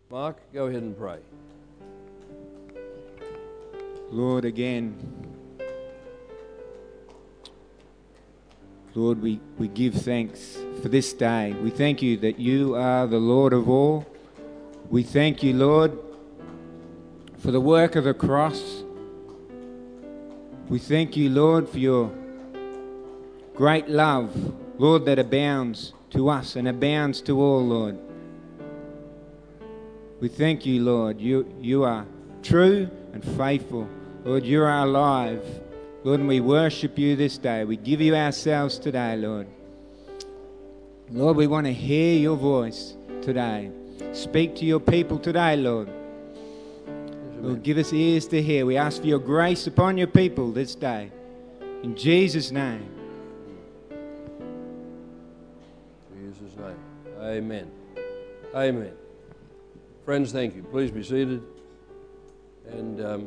Mark, go ahead and pray. Lord, again, Lord, we give thanks for this day. We thank you that you are the Lord of all. We thank you, Lord, for the work of the cross. We thank you, Lord, for your great love, Lord, that abounds to us and abounds to all, Lord. We thank you, Lord. You are true and faithful. Lord, you are alive. Lord, and we worship you this day. We give you ourselves today, Lord. Lord, we want to hear your voice today. Speak to your people today, Lord. Lord, give us ears to hear. We ask for your grace upon your people this day. In Jesus' name. In Jesus' name. Amen. Amen. Friends, thank you. Please be seated. And I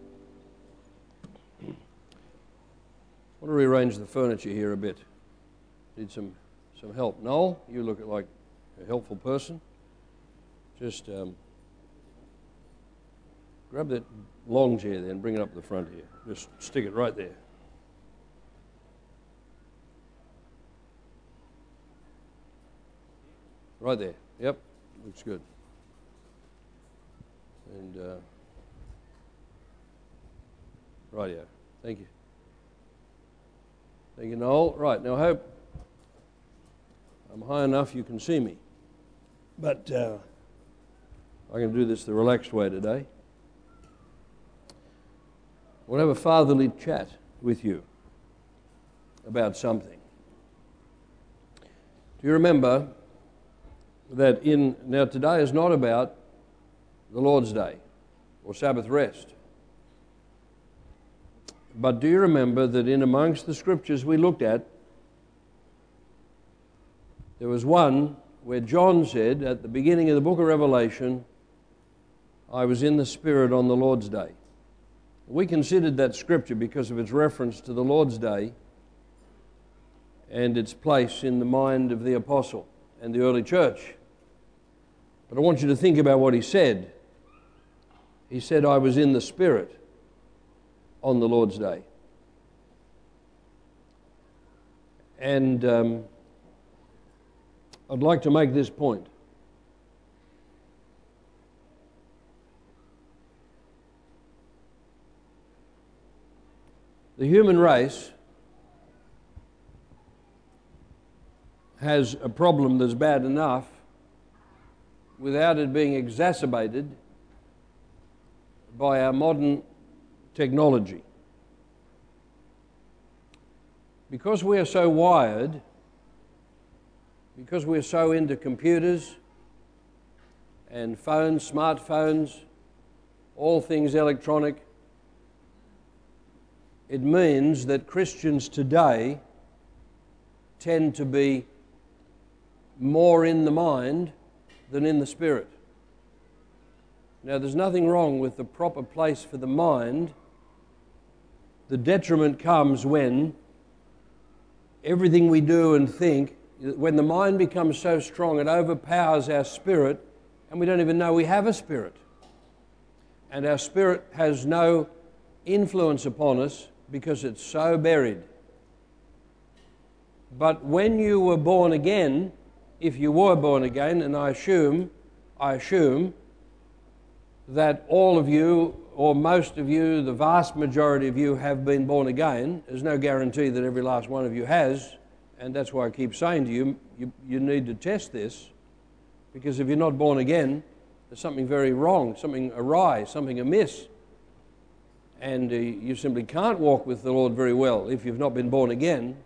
want to rearrange the furniture here a bit. Need some help. Noel, you look like a helpful person. Just grab that long chair there and bring it up to the front here. Just stick it right there. Right there. Yep, looks good. And rightio. Thank you. Thank you, Noel. Right, now I hope I'm high enough you can see me. But I can do this the relaxed way today. I want to have a fatherly chat with you about something. Do you remember that now today is not about the Lord's Day or Sabbath rest. But do you remember that in amongst the scriptures we looked at, there was one where John said at the beginning of the book of Revelation, I was in the Spirit on the Lord's Day. We considered that scripture because of its reference to the Lord's Day and its place in the mind of the apostle and the early church. But I want you to think about what he said. He said, I was in the Spirit on the Lord's Day. And I'd like to make this point. The human race has a problem that's bad enough without it being exacerbated by our modern technology. Because we are so wired, because we're so into computers and phones, smartphones, all things electronic, it means that Christians today tend to be more in the mind than in the spirit. Now, there's nothing wrong with the proper place for the mind. The detriment comes when everything we do and think, when the mind becomes so strong, it overpowers our spirit, and we don't even know we have a spirit. And our spirit has no influence upon us because it's so buried. But when you were born again, if you were born again, and I assume that all of you, or most of you, the vast majority of you have been born again. There's no guarantee that every last one of you has, and that's why I keep saying to you, you need to test this, because if you're not born again, there's something very wrong, something awry, something amiss. And you simply can't walk with the Lord very well if you've not been born again.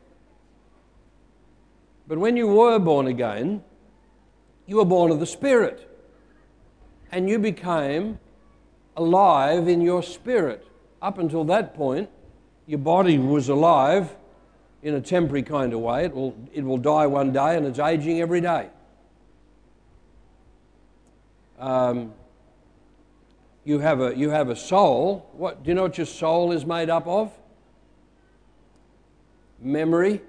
But when you were born again, you were born of the Spirit. And you became alive in your spirit. Up until that point, your body was alive in a temporary kind of way. It will die one day, and it's aging every day. You have a soul. Do you know what your soul is made up of? Memory,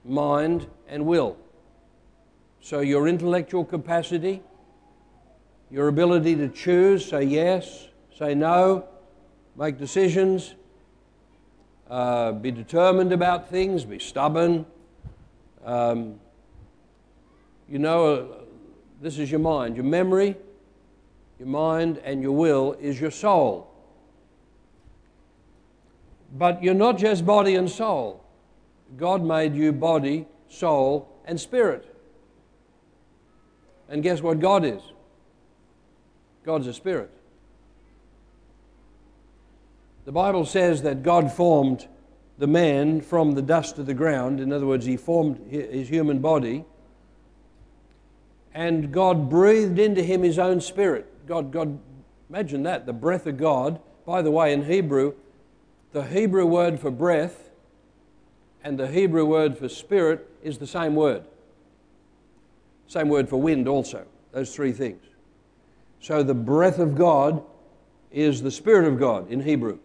mind, and will. So your intellectual capacity, your ability to choose, say yes, say no, make decisions, be determined about things, be stubborn. This is your mind. Your memory, your mind, and your will is your soul. But you're not just body and soul. God made you body, soul, and spirit. And guess what God is? God's a spirit. The Bible says that God formed the man from the dust of the ground. In other words, He formed his human body. And God breathed into him His own spirit. God, imagine that, the breath of God. By the way, in Hebrew, the Hebrew word for breath and the Hebrew word for spirit is the same word. Same word for wind also, those three things. So the breath of God is the Spirit of God in Hebrew.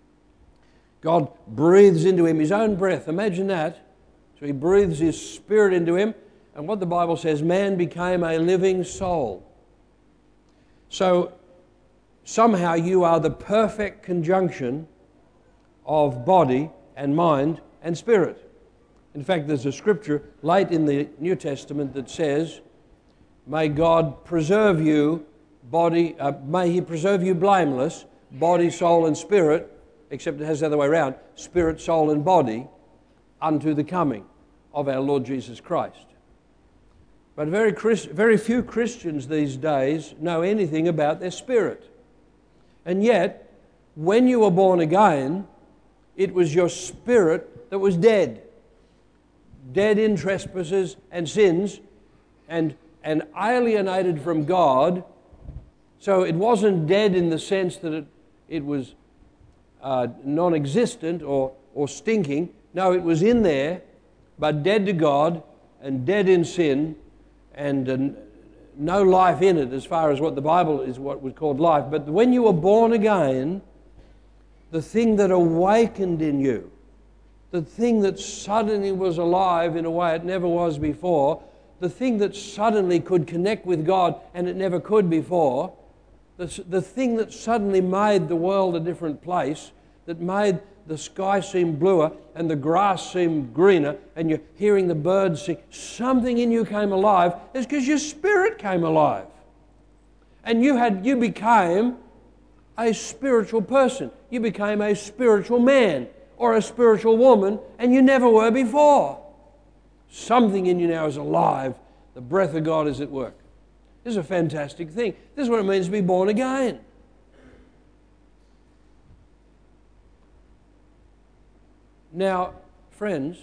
God breathes into him His own breath. Imagine that. So He breathes His Spirit into him, and what the Bible says, man became a living soul. So somehow you are the perfect conjunction of body and mind and spirit. In fact, there's a scripture late in the New Testament that says, may God preserve you, may He preserve you blameless, body, soul, and spirit, except it has the other way around, spirit, soul, and body, unto the coming of our Lord Jesus Christ. But very few Christians these days know anything about their spirit. And yet, when you were born again, it was your spirit that was dead. Dead in trespasses and sins, and alienated from God. So it wasn't dead in the sense that it was non-existent or stinking. No, it was in there, but dead to God and dead in sin, and no life in it as far as what the Bible is what was called life. But when you were born again, the thing that awakened in you, the thing that suddenly was alive in a way it never was before, the thing that suddenly could connect with God and it never could before, the thing that suddenly made the world a different place, that made the sky seem bluer and the grass seem greener and you're hearing the birds sing, something in you came alive, is because your spirit came alive. And you became a spiritual person. You became a spiritual man or a spiritual woman, and you never were before. Something in you now is alive. The breath of God is at work. This is a fantastic thing. This is what it means to be born again. Now, friends,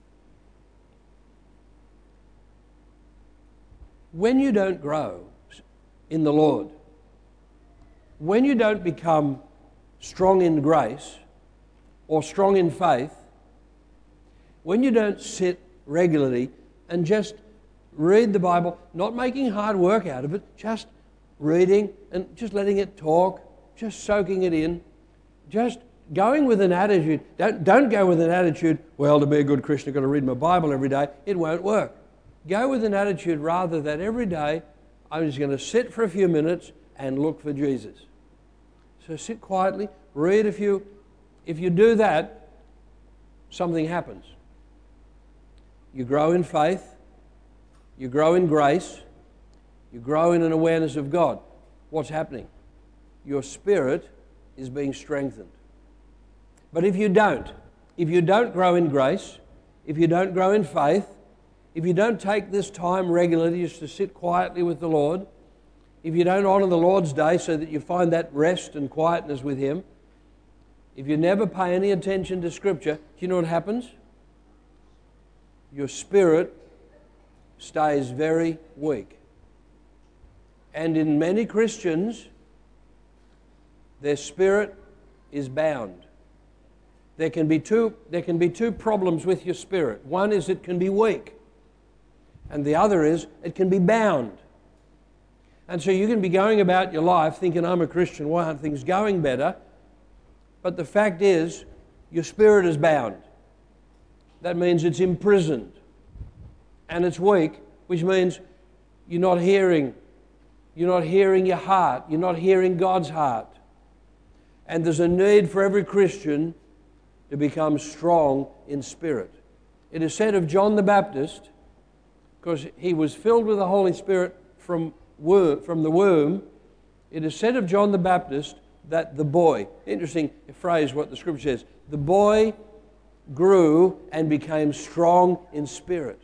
when you don't grow in the Lord, when you don't become strong in grace or strong in faith, when you don't sit regularly and just read the Bible, not making hard work out of it, just reading and just letting it talk, just soaking it in, just going with an attitude. Don't go with an attitude, well, to be a good Christian, I've got to read my Bible every day. It won't work. Go with an attitude rather that every day I'm just going to sit for a few minutes and look for Jesus. So sit quietly, read a few. If you do that, something happens. You grow in faith, you grow in grace, you grow in an awareness of God. What's happening? Your spirit is being strengthened. But if you don't grow in grace, if you don't grow in faith, if you don't take this time regularly just to sit quietly with the Lord, if you don't honour the Lord's day so that you find that rest and quietness with Him, if you never pay any attention to Scripture, do you know what happens? Your spirit stays very weak. And in many Christians, their spirit is bound. There can be two problems with your spirit. One is it can be weak, and the other is it can be bound. And so you can be going about your life thinking, I'm a Christian, why aren't things going better? But the fact is, your spirit is bound. That means it's imprisoned. And it's weak, which means you're not hearing You're not hearing your heart. You're not hearing God's heart. And there's a need for every Christian to become strong in spirit. It is said of John the Baptist, because he was filled with the Holy Spirit from the womb, it is said of John the Baptist that the boy, interesting phrase what the Scripture says, the boy grew and became strong in spirit.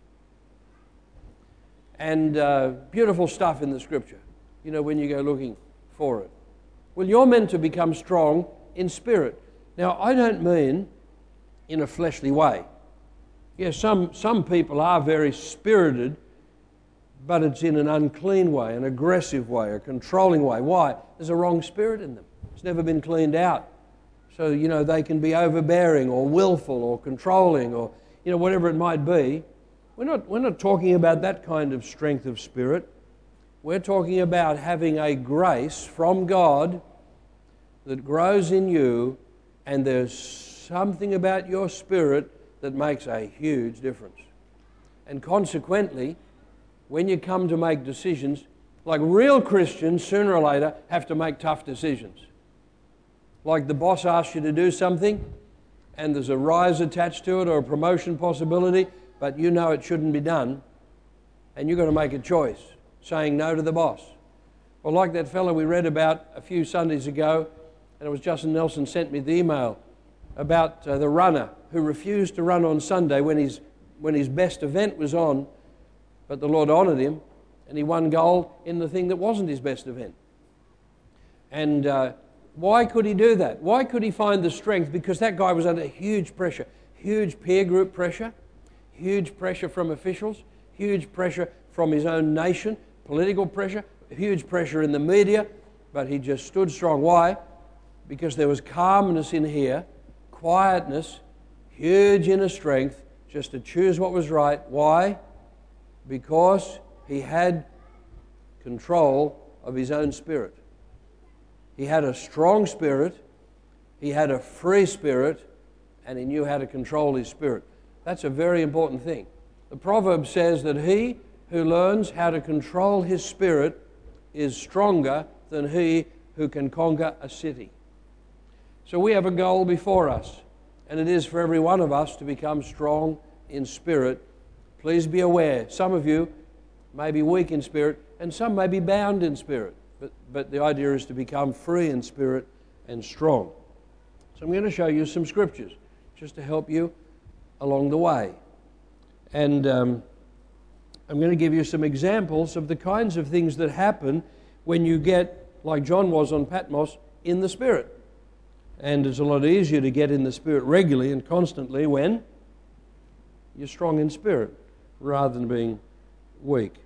And beautiful stuff in the Scripture, you know, when you go looking for it. Well, you're meant to become strong in spirit. Now, I don't mean in a fleshly way. Yes, some people are very spirited, but it's in an unclean way, an aggressive way, a controlling way. Why? There's a wrong spirit in them. It's never been cleaned out. So, you know, they can be overbearing or willful or controlling or, you know, whatever it might be. We're not talking about that kind of strength of spirit. We're talking about having a grace from God that grows in you, and there's something about your spirit that makes a huge difference. And consequently, when you come to make decisions, like real Christians, sooner or later, have to make tough decisions. Like the boss asks you to do something, and there's a rise attached to it or a promotion possibility, but you know it shouldn't be done, and you've got to make a choice, saying no to the boss. Well, like that fellow we read about a few Sundays ago, and it was Justin Nelson sent me the email about the runner who refused to run on Sunday when his best event was on, but the Lord honoured him, and he won gold in the thing that wasn't his best event. And why could he do that? Why could he find the strength? Because that guy was under huge pressure, huge peer group pressure, huge pressure from officials, huge pressure from his own nation, political pressure, huge pressure in the media, but he just stood strong. Why? Because there was calmness in here, quietness, huge inner strength, just to choose what was right. Why? Because he had control of his own spirit. He had a strong spirit, he had a free spirit, and he knew how to control his spirit. That's a very important thing. The proverb says that he who learns how to control his spirit is stronger than he who can conquer a city. So we have a goal before us, and it is for every one of us to become strong in spirit. Please be aware, some of you may be weak in spirit, and some may be bound in spirit. But the idea is to become free in spirit and strong. So I'm going to show you some scriptures just to help you along the way. And I'm going to give you some examples of the kinds of things that happen when you get, like John was on Patmos, in the Spirit. And it's a lot easier to get in the Spirit regularly and constantly when you're strong in spirit rather than being weak.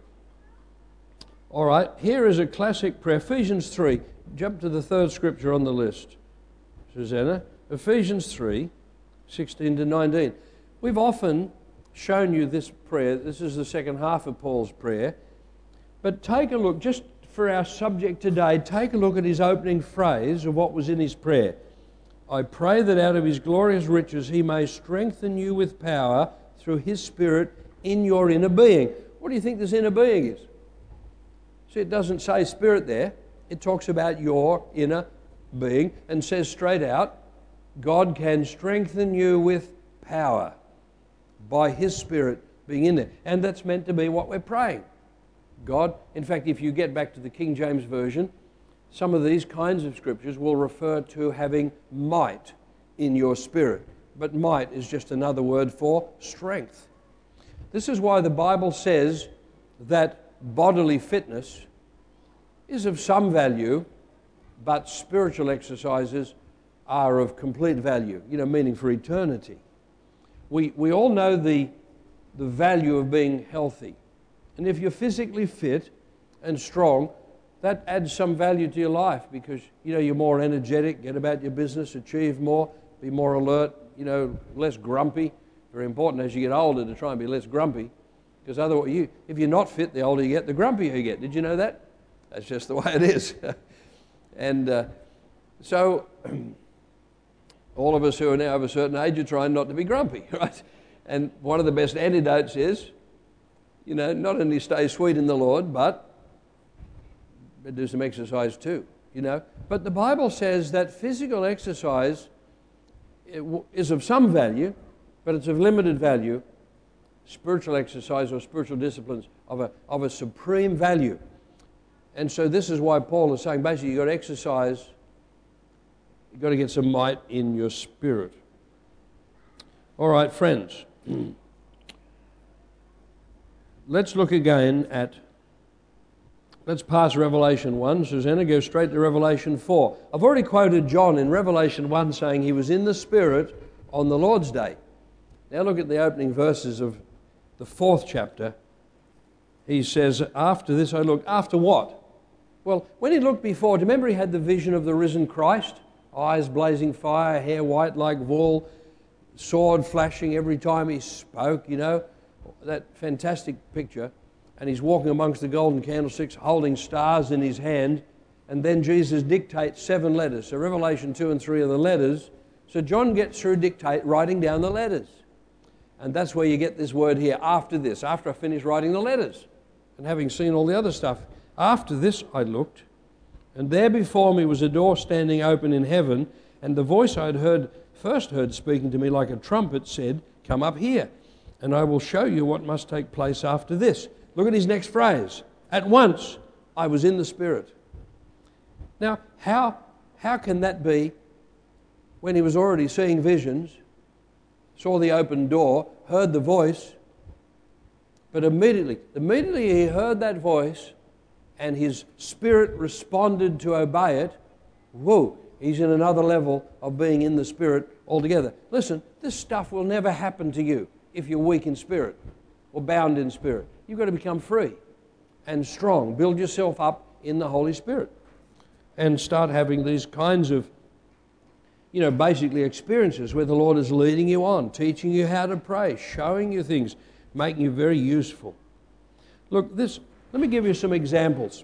All right, here is a classic prayer, Ephesians 3. Jump to the third scripture on the list, Susanna. Ephesians 3, 16 to 19. We've often shown you this prayer. This is the second half of Paul's prayer. But take a look, just for our subject today, take a look at his opening phrase of what was in his prayer. I pray that out of his glorious riches he may strengthen you with power through his Spirit in your inner being. What do you think this inner being is? See, it doesn't say spirit there. It talks about your inner being and says straight out, God can strengthen you with power by his Spirit being in there. And that's meant to be what we're praying. God, in fact, if you get back to the King James Version, some of these kinds of scriptures will refer to having might in your spirit. But might is just another word for strength. This is why the Bible says that bodily fitness is of some value, but spiritual exercises are of complete value, meaning for eternity. We all know the value of being healthy. And if you're physically fit and strong, that adds some value to your life because, you're more energetic, get about your business, achieve more, be more alert, less grumpy. Very important as you get older to try and be less grumpy. Because otherwise, if you're not fit, the older you get, the grumpier you get. Did you know that? That's just the way it is. And so all of us who are now of a certain age are trying not to be grumpy, right? And one of the best antidotes is, not only stay sweet in the Lord, but Better do some exercise too, you know. But the Bible says that physical exercise is of some value, but it's of limited value. Spiritual exercise or spiritual disciplines of a supreme value. And so this is why Paul is saying, basically, you've got to exercise, you've got to get some might in your spirit. All right, friends. Let's look again at, let's pass Revelation 1. Susanna, go straight to Revelation 4. I've already quoted John in Revelation 1 saying he was in the Spirit on the Lord's Day. Now look at the opening verses of the 4th chapter. He says, after this I looked. After what? Well, when he looked before, do you remember he had the vision of the risen Christ? Eyes blazing fire, hair white like wool, sword flashing every time he spoke, you know, that fantastic picture. And he's walking amongst the golden candlesticks, holding stars in his hand. And then Jesus dictates 7 letters. So Revelation 2 and 3 are the letters. So John gets through writing down the letters. And that's where you get this word here, after this, after I finish writing the letters and having seen all the other stuff. After this I looked, and there before me was a door standing open in heaven, and the voice I had first heard speaking to me like a trumpet said, come up here, and I will show you what must take place after this. Look at his next phrase. At once I was in the Spirit. Now, how can that be when he was already seeing visions, saw the open door, heard the voice, but immediately he heard that voice and his spirit responded to obey it, whoa, he's in another level of being in the Spirit altogether. Listen, this stuff will never happen to you if you're weak in spirit or bound in spirit. You've got to become free and strong. Build yourself up in the Holy Spirit and start having these kinds of, you know, basically experiences where the Lord is leading you on, teaching you how to pray, showing you things, making you very useful. Look, let me give you some examples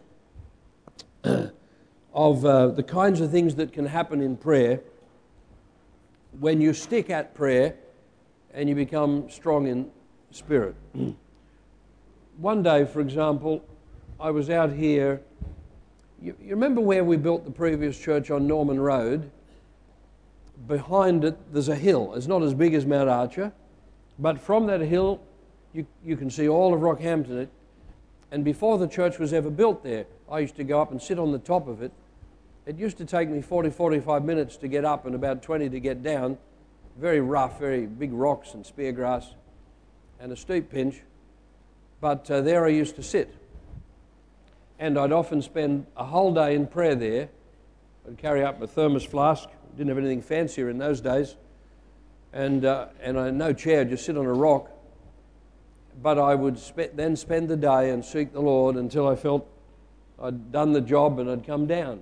of the kinds of things that can happen in prayer when you stick at prayer and you become strong in spirit. One day, for example, I was out here. You remember where we built the previous church on Norman Road? Behind it, there's a hill. It's not as big as Mount Archer, but from that hill, you can see all of Rockhampton. And before the church was ever built there, I used to go up and sit on the top of it. It used to take me 45 minutes to get up and about 20 to get down. Very rough, very big rocks and spear grass and a steep pinch. But there I used to sit. And I'd often spend a whole day in prayer there. I'd carry up a thermos flask. Didn't have anything fancier in those days. And I had no chair, just sit on a rock. But I would then spend the day and seek the Lord until I felt I'd done the job and I'd come down.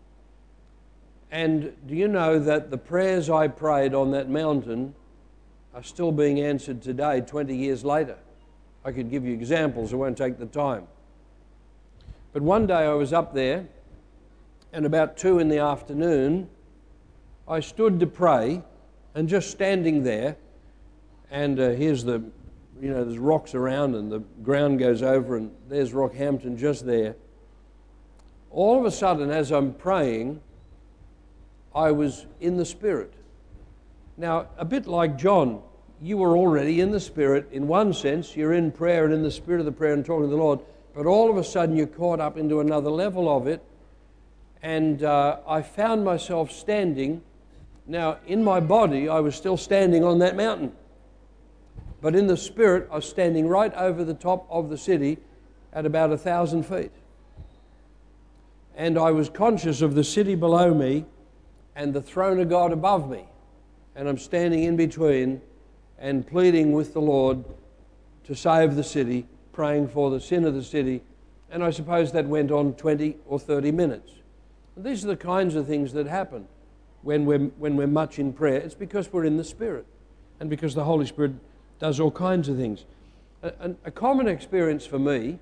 And do you know that the prayers I prayed on that mountain are still being answered today, 20 years later? I could give you examples, I won't take the time. But one day I was up there, and about 2 in the afternoon, I stood to pray, and just standing there, and here's the, you know, there's rocks around and the ground goes over and there's Rockhampton just there. All of a sudden, as I'm praying, I was in the Spirit. Now, a bit like John, you were already in the Spirit. In one sense, you're in prayer and in the spirit of the prayer and talking to the Lord, but all of a sudden you're caught up into another level of it, and I found myself standing. Now, in my body, I was still standing on that mountain. But in the Spirit, I was standing right over the top of the city at about 1,000 feet. And I was conscious of the city below me and the throne of God above me. And I'm standing in between and pleading with the Lord to save the city, praying for the sin of the city. And I suppose that went on 20 or 30 minutes. And these are the kinds of things that happen when we're much in prayer. It's because we're in the Spirit and because the Holy Spirit does all kinds of things. A common experience for me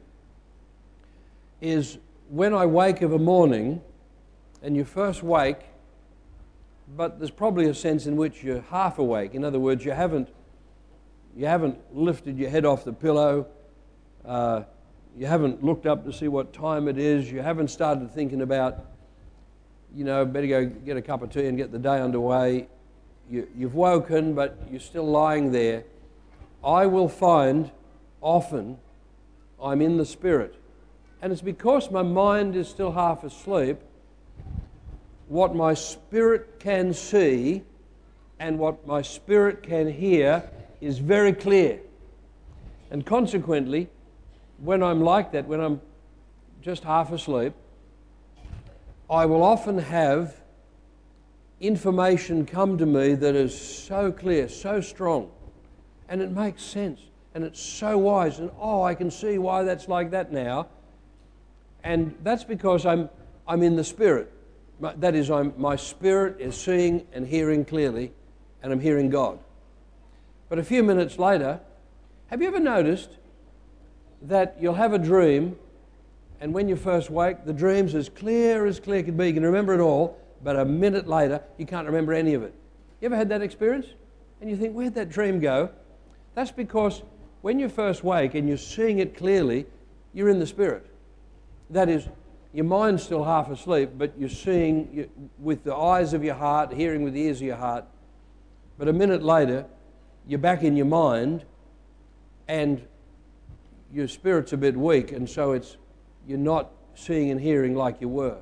is when I wake of a morning, and you first wake, but there's probably a sense in which you're half awake. In other words, you haven't lifted your head off the pillow. You haven't looked up to see what time it is. You haven't started thinking about, better go get a cup of tea and get the day underway. You've woken, but you're still lying there. I will find often I'm in the Spirit. And it's because my mind is still half asleep. What my spirit can see and what my spirit can hear is very clear. And consequently, when I'm like that, when I'm just half asleep, I will often have information come to me that is so clear, so strong, and it makes sense, and it's so wise, and I can see why that's like that now. And that's because I'm in the Spirit. That is, my spirit is seeing and hearing clearly, and I'm hearing God. But a few minutes later, have you ever noticed that you'll have a dream, and when you first wake, the dream's as clear could be. You can remember it all, but a minute later, you can't remember any of it. You ever had that experience? And you think, where'd that dream go? That's because when you first wake and you're seeing it clearly, you're in the Spirit. That is, your mind's still half asleep, but you're seeing with the eyes of your heart, hearing with the ears of your heart. But a minute later, you're back in your mind, and your spirit's a bit weak, and so you're not seeing and hearing like you were.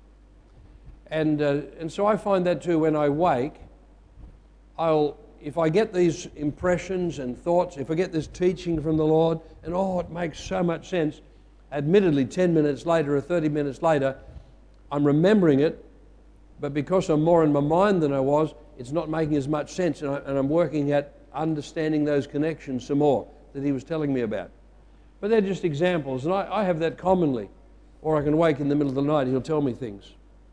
And so I find that too when I wake. If I get these impressions and thoughts, if I get this teaching from the Lord, and it makes so much sense, admittedly 10 minutes later or 30 minutes later, I'm remembering it, but because I'm more in my mind than I was, it's not making as much sense, and I'm working at understanding those connections some more that he was telling me about. But they're just examples, and I have that commonly. Or I can wake in the middle of the night, he'll tell me things.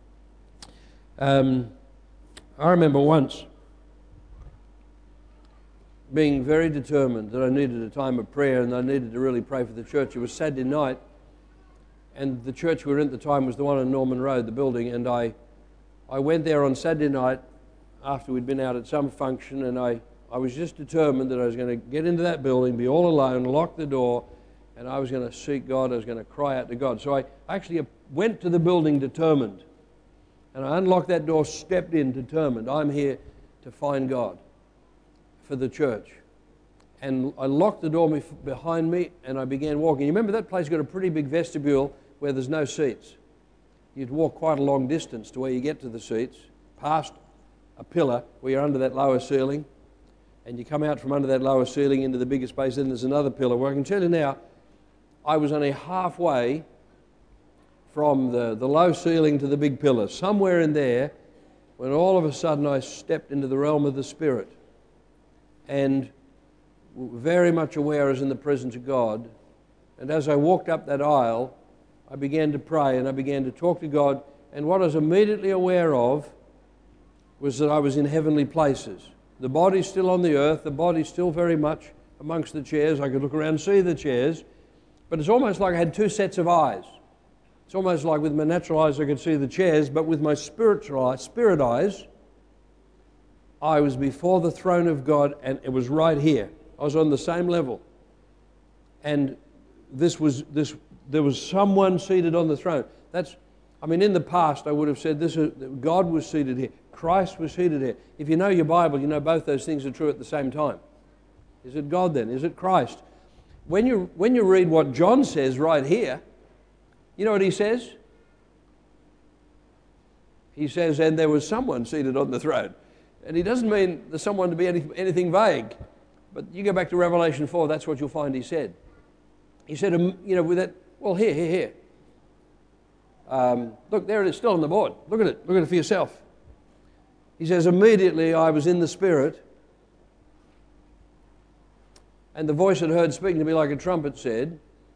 I remember once being very determined that I needed a time of prayer and I needed to really pray for the church. It was Saturday night, and the church we were in at the time was the one on Norman Road, the building, and I went there on Saturday night after we'd been out at some function, and I was just determined that I was going to get into that building, be all alone, lock the door, and I was going to seek God, I was going to cry out to God. So I actually went to the building determined, and I unlocked that door, stepped in determined. I'm here to find God for the church. And I locked the door behind me, and I began walking. You remember that place got a pretty big vestibule where there's no seats. You'd walk quite a long distance to where you get to the seats, past a pillar where you're under that lower ceiling, and you come out from under that lower ceiling into the bigger space, then there's another pillar. Well, I can tell you now, I was only halfway from the low ceiling to the big pillar, somewhere in there, when all of a sudden I stepped into the realm of the Spirit, and very much aware I was in the presence of God. And as I walked up that aisle, I began to pray and I began to talk to God, and what I was immediately aware of was that I was in heavenly places. The body's still on the earth, the body's still very much amongst the chairs. I could look around and see the chairs, but it's almost like I had two sets of eyes. It's almost like with my natural eyes I could see the chairs, but with my spirit eyes, I was before the throne of God, and it was right here. I was on the same level. And there was someone seated on the throne. In the past I would have said God was seated here. Christ was seated here. If you know your Bible, you know both those things are true at the same time. Is it God then? Is it Christ? When you read what John says right here, you know what he says? He says, and there was someone seated on the throne. And he doesn't mean there's someone to be anything vague. But you go back to Revelation 4, that's what you'll find he said. He said, with that, well, here. Look, there it is, still on the board. Look at it for yourself. He says, immediately I was in the Spirit, and the voice I'd heard speaking to me like a trumpet said,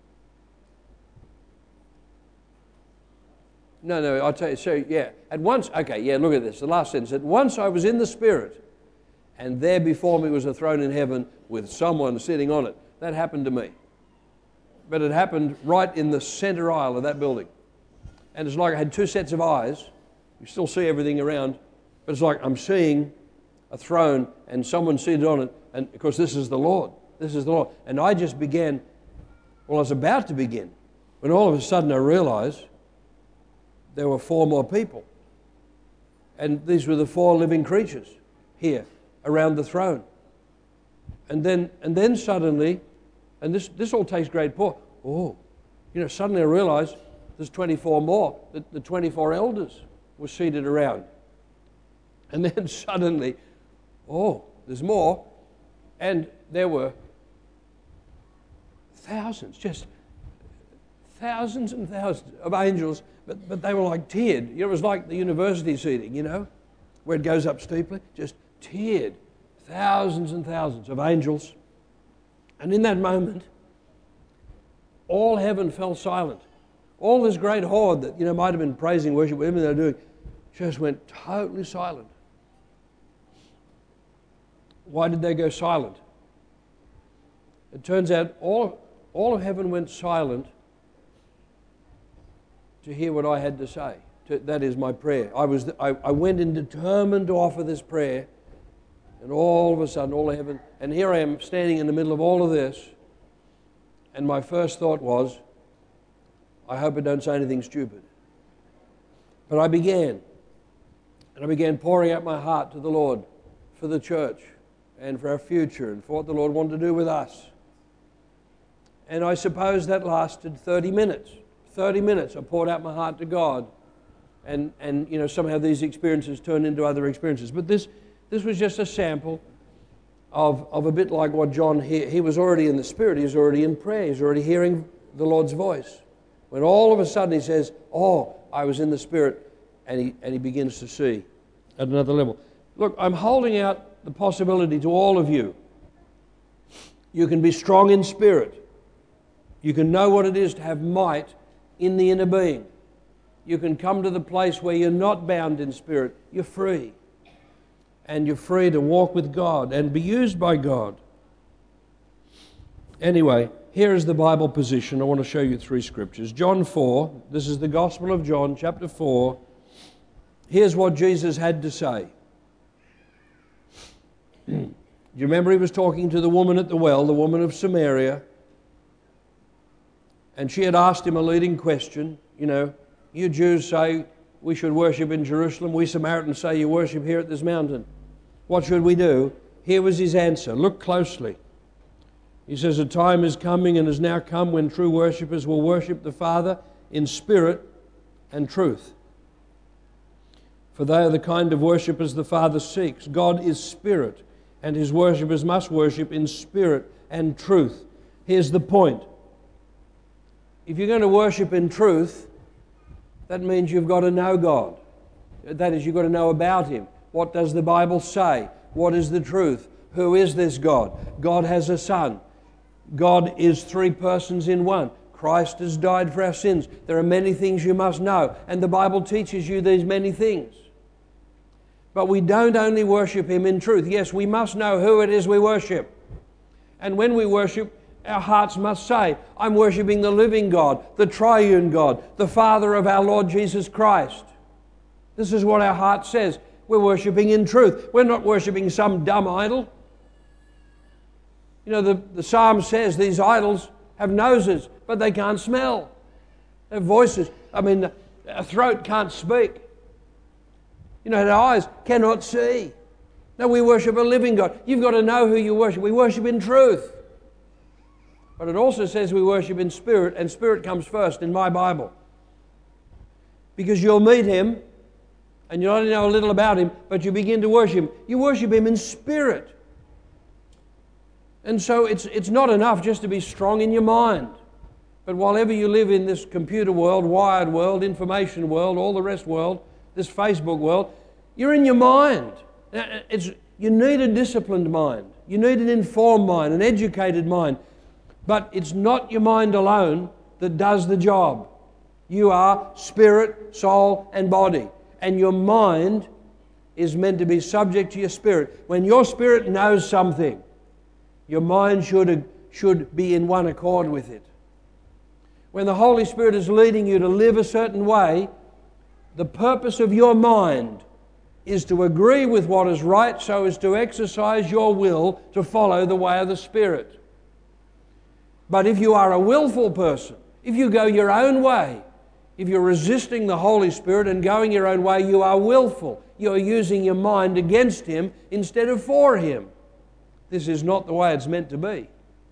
No, I'll tell you. So, yeah, at once, okay, yeah, look at this. The last sentence. At once I was in the Spirit, and there before me was a throne in heaven with someone sitting on it. That happened to me. But it happened right in the center aisle of that building. And it's like I had two sets of eyes. You still see everything around, but it's like I'm seeing a throne and someone seated on it, and of course this is the Lord. This is the Lord. And I just began Well, I was about to begin when all of a sudden I realized there were 4 more people. And these were the 4 living creatures here around the throne. And then suddenly, and this all takes great pause. Suddenly I realized there's 24 more. The 24 elders were seated around. And then suddenly, there's more. And there were thousands, just thousands and thousands of angels, but they were like tiered. It was like the university seating, where it goes up steeply, just tiered. Thousands and thousands of angels. And in that moment, all heaven fell silent. All this great horde that, might have been praising, worship, whatever they were doing, just went totally silent. Why did they go silent? It turns out all of heaven went silent to hear what I had to say. That is my prayer. I went in determined to offer this prayer, and all of a sudden, all of heaven, and here I am standing in the middle of all of this, and my first thought was, I hope I don't say anything stupid. But I began pouring out my heart to the Lord for the church and for our future and for what the Lord wanted to do with us. And I suppose that lasted 30 minutes. 30 minutes I poured out my heart to God. And somehow these experiences turned into other experiences. But this was just a sample of a bit like what John, he was already in the Spirit, he was already in prayer, he was already hearing the Lord's voice. When all of a sudden he says, I was in the Spirit, and he begins to see at another level. Look, I'm holding out the possibility to all of you. You can be strong in spirit. You can know what it is to have might in the inner being. You can come to the place where you're not bound in spirit. You're free. And you're free to walk with God and be used by God. Anyway, here is the Bible position. I want to show you 3 scriptures. John 4, this is the Gospel of John, chapter 4. Here's what Jesus had to say. Do you remember he was talking to the woman at the well, the woman of Samaria? And she had asked him a leading question. You Jews say we should worship in Jerusalem. We Samaritans say you worship here at this mountain. What should we do? Here was his answer. Look closely. He says, a time is coming and has now come when true worshippers will worship the Father in spirit and truth. For they are the kind of worshippers the Father seeks. God is spirit, and his worshippers must worship in spirit and truth. Here's the point. If you're going to worship in truth, that means you've got to know God. That is, you've got to know about him. What does the Bible say? What is the truth? Who is this God? God has a Son. God is 3 persons in one. Christ has died for our sins. There are many things you must know, and the Bible teaches you these many things. But we don't only worship him in truth. Yes, we must know who it is we worship. And when we worship, our hearts must say, I'm worshiping the living God, the triune God, the Father of our Lord Jesus Christ. This is what our heart says. We're worshiping in truth. We're not worshiping some dumb idol. The Psalm says these idols have noses, but they can't smell. They have voices. A throat can't speak. Their eyes cannot see. No, we worship a living God. You've got to know who you worship. We worship in truth. But it also says we worship in spirit, and spirit comes first in my Bible. Because you'll meet him, and you only know a little about him, but you begin to worship him. You worship him in spirit. And so it's not enough just to be strong in your mind. But while you live in this computer world, wired world, information world, all the rest world, this Facebook world, you're in your mind. You need a disciplined mind. You need an informed mind, an educated mind. But it's not your mind alone that does the job. You are spirit, soul, and body. And your mind is meant to be subject to your spirit. When your spirit knows something, your mind should be in one accord with it. When the Holy Spirit is leading you to live a certain way, the purpose of your mind is to agree with what is right so as to exercise your will to follow the way of the Spirit. But if you are a willful person, if you go your own way, if you're resisting the Holy Spirit and going your own way, you are willful. You're using your mind against Him instead of for Him. This is not the way it's meant to be.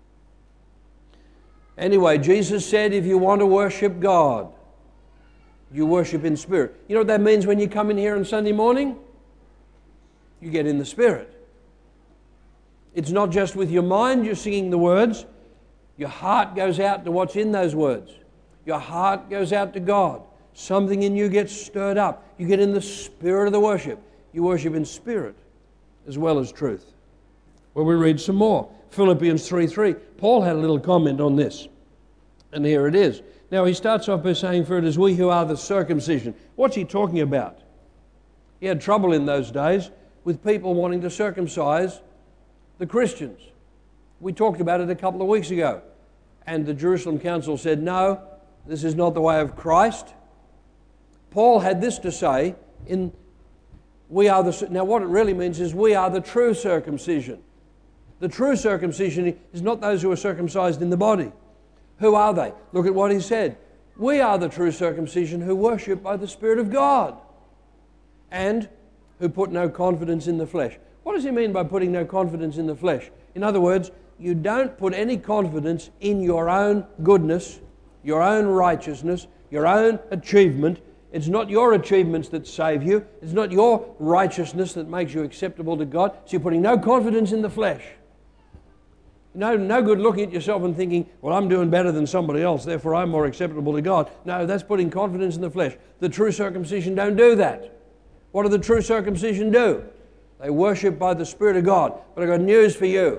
Anyway, Jesus said if you want to worship God, you worship in spirit. You know what that means when you come in here on Sunday morning? You get in the Spirit. It's not just with your mind you're singing the words. Your heart goes out to what's in those words. Your heart goes out to God. Something in you gets stirred up. You get in the spirit of the worship. You worship in spirit as well as truth. Well, we read some more. Philippians 3:3. Paul had a little comment on this. And here it is. Now he starts off by saying, for it is we who are the circumcision. What's he talking about? He had trouble in those days with people wanting to circumcise the Christians. We talked about it a couple of weeks ago. And the Jerusalem Council said, no, this is not the way of Christ. Paul had this to say, now what it really means is we are the true circumcision. The true circumcision is not those who are circumcised in the body. Who are they? Look at what he said. We are the true circumcision who worship by the Spirit of God and who put no confidence in the flesh. What does he mean by putting no confidence in the flesh? In other words, you don't put any confidence in your own goodness, your own righteousness, your own achievement. It's not your achievements that save you. It's not your righteousness that makes you acceptable to God. So you're putting no confidence in the flesh. No good looking at yourself and thinking, well, I'm doing better than somebody else, therefore I'm more acceptable to God. No, that's putting confidence in the flesh. The true circumcision don't do that. What do the true circumcision do? They worship by the Spirit of God. But I've got news for you.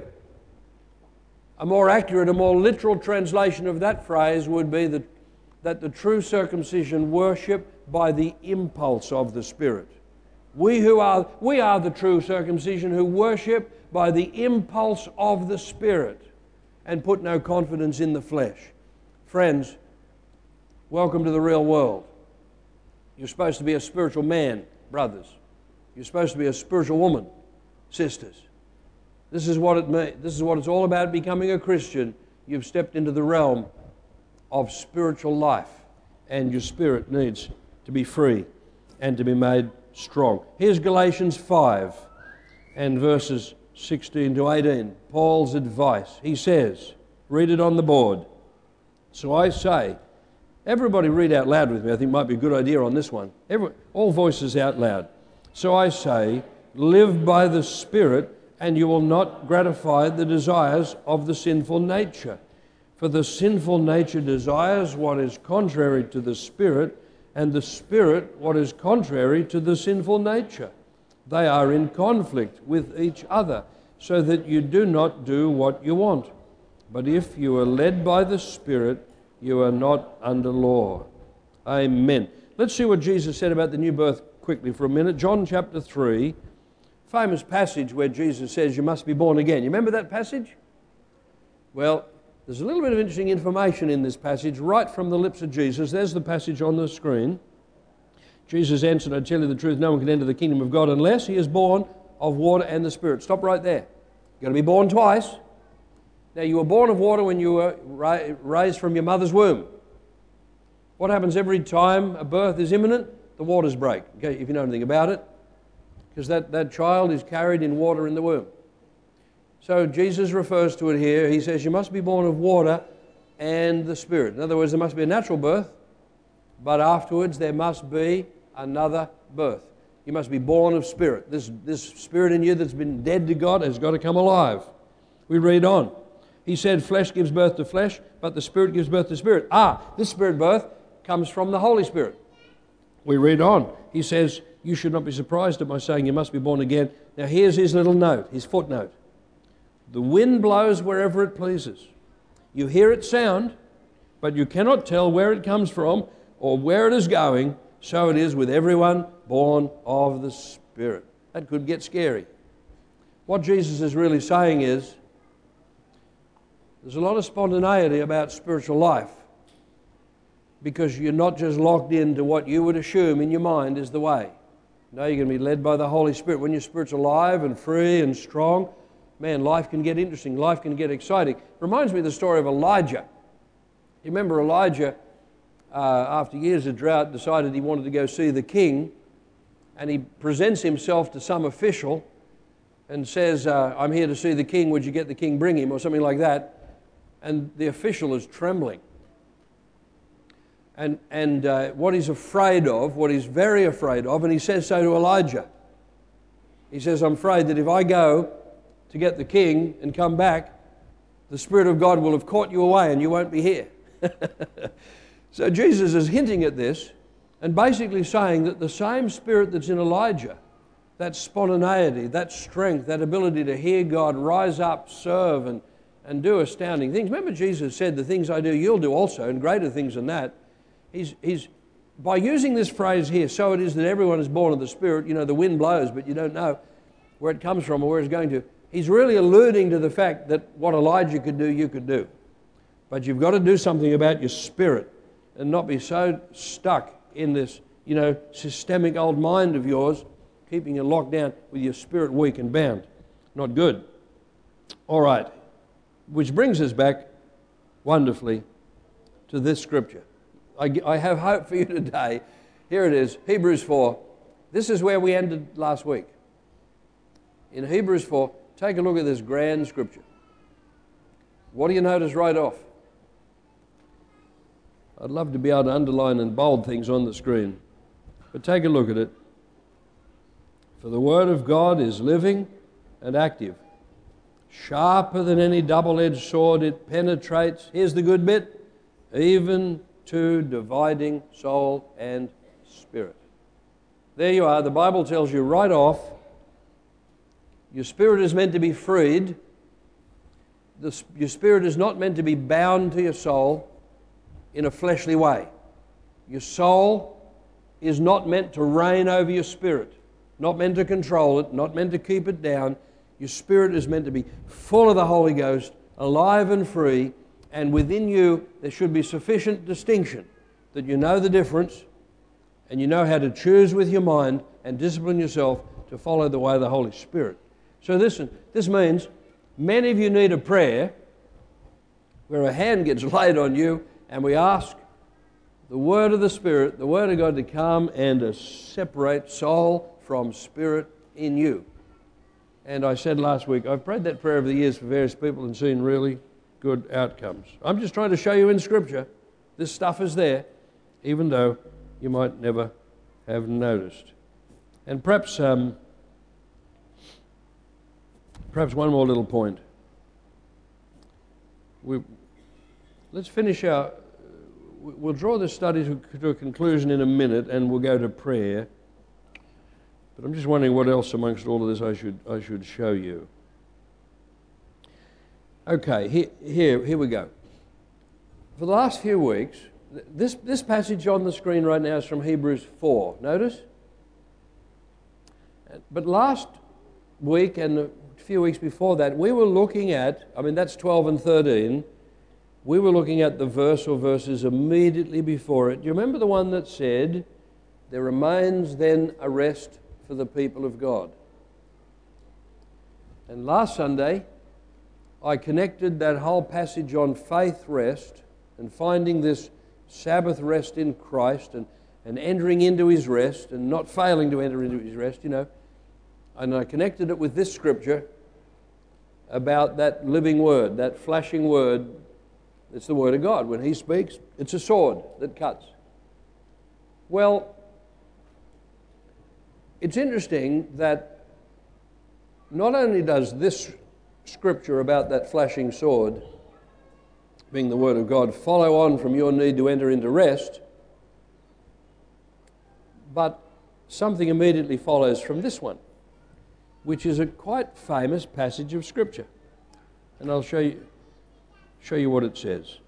A more accurate, a more literal translation of that phrase would be that the true circumcision worship by the impulse of the Spirit. We are the true circumcision who worship by the impulse of the Spirit and put no confidence in the flesh. Friends, welcome to the real world. You're supposed to be a spiritual man, brothers. You're supposed to be a spiritual woman, sisters. This is what it means. This is what it's all about, becoming a Christian. You've stepped into the realm of spiritual life, and your spirit needs to be free and to be made strong. Here's Galatians 5 and verses 16 to 18. Paul's advice. He says, read it on the board. So I say, everybody read out loud with me. I think it might be a good idea on this one. All voices out loud. So I say, live by the Spirit, and you will not gratify the desires of the sinful nature. For the sinful nature desires what is contrary to the Spirit, and the Spirit what is contrary to the sinful nature. They are in conflict with each other, so that you do not do what you want. But if you are led by the Spirit, you are not under law. Amen. Let's see what Jesus said about the new birth quickly for a minute. John chapter 3, famous passage where Jesus says you must be born again. You remember that passage? Well, there's a little bit of interesting information in this passage right from the lips of Jesus. There's the passage on the screen. Jesus answered, I tell you the truth, no one can enter the kingdom of God unless he is born of water and the Spirit. Stop right there. You've got to be born twice. Now, you were born of water when you were raised from your mother's womb. What happens every time a birth is imminent? The waters break, okay, if you know anything about it, because that child is carried in water in the womb. So Jesus refers to it here. He says you must be born of water and the Spirit. In other words, there must be a natural birth, but afterwards there must be another birth. You must be born of Spirit. This Spirit in you that's been dead to God has got to come alive. We read on. He said flesh gives birth to flesh, but the Spirit gives birth to spirit. This Spirit birth comes from the Holy Spirit. We read on. He says, you should not be surprised at my saying you must be born again. Now here's his little note, his footnote. The wind blows wherever it pleases. You hear its sound, but you cannot tell where it comes from or where it is going. So it is with everyone born of the Spirit. That could get scary. What Jesus is really saying is, there's a lot of spontaneity about spiritual life because you're not just locked into what you would assume in your mind is the way. No, you're going to be led by the Holy Spirit. When your spirit's alive and free and strong, man, life can get interesting, life can get exciting. Reminds me of the story of Elijah. You remember Elijah, after years of drought, decided he wanted to go see the king, and he presents himself to some official and says, I'm here to see the king, would you get the king, bring him, or something like that. And the official is trembling. And what he's afraid of, what he's very afraid of, and he says so to Elijah. He says, I'm afraid that if I go to get the king and come back, the Spirit of God will have caught you away and you won't be here. So Jesus is hinting at this and basically saying that the same Spirit that's in Elijah, that spontaneity, that strength, that ability to hear God, rise up, serve, and do astounding things. Remember Jesus said, the things I do, you'll do also, and greater things than that. He's by using this phrase here, so it is that everyone is born of the Spirit, you know, the wind blows, but you don't know where it comes from or where it's going to. He's really alluding to the fact that what Elijah could do, you could do. But you've got to do something about your spirit and not be so stuck in this, you know, systemic old mind of yours, keeping you locked down with your spirit weak and bound. Not good. All right. Which brings us back wonderfully to this scripture. I have hope for you today. Here it is, Hebrews 4. This is where we ended last week. In Hebrews 4, take a look at this grand scripture. What do you notice right off? I'd love to be able to underline and bold things on the screen. But take a look at it. For the word of God is living and active, sharper than any double-edged sword. It penetrates, here's the good bit, even to dividing soul and spirit. There you are. The Bible tells you right off, your spirit is meant to be freed. Your spirit is not meant to be bound to your soul in a fleshly way. Your soul is not meant to reign over your spirit, not meant to control it, not meant to keep it down. Your spirit is meant to be full of the Holy Ghost, alive and free, and within you there should be sufficient distinction that you know the difference and you know how to choose with your mind and discipline yourself to follow the way of the Holy Spirit. So listen, this means many of you need a prayer where a hand gets laid on you and we ask the word of the Spirit, the word of God, to come and to separate soul from spirit in you. And I said last week, I've prayed that prayer over the years for various people and seen really good outcomes. I'm just trying to show you in Scripture, this stuff is there, even though you might never have noticed. And perhaps one more little point. Let's finish our... We'll draw this study to a conclusion in a minute and we'll go to prayer. But I'm just wondering what else amongst all of this I should show you. Okay, here we go. For the last few weeks, this passage on the screen right now is from Hebrews 4. Notice? But last week and a few weeks before that, we were looking at, that's 12 and 13, we were looking at the verse or verses immediately before it. Do you remember the one that said, there remains then a rest for the people of God? And last Sunday, I connected that whole passage on faith rest and finding this Sabbath rest in Christ and entering into His rest and not failing to enter into His rest, you know. And I connected it with this scripture about that living word, that flashing word. It's the word of God. When He speaks, it's a sword that cuts. Well, it's interesting that not only does this scripture about that flashing sword, being the word of God, follow on from your need to enter into rest, but something immediately follows from this one, which is a quite famous passage of scripture. And I'll show you what it says.